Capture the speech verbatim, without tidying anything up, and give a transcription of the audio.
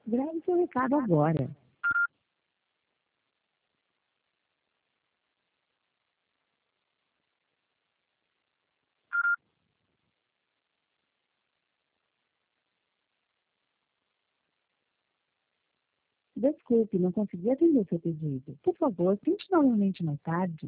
Grave seu recado agora. Desculpe, não consegui atender seu pedido. Por favor, tente novamente mais tarde.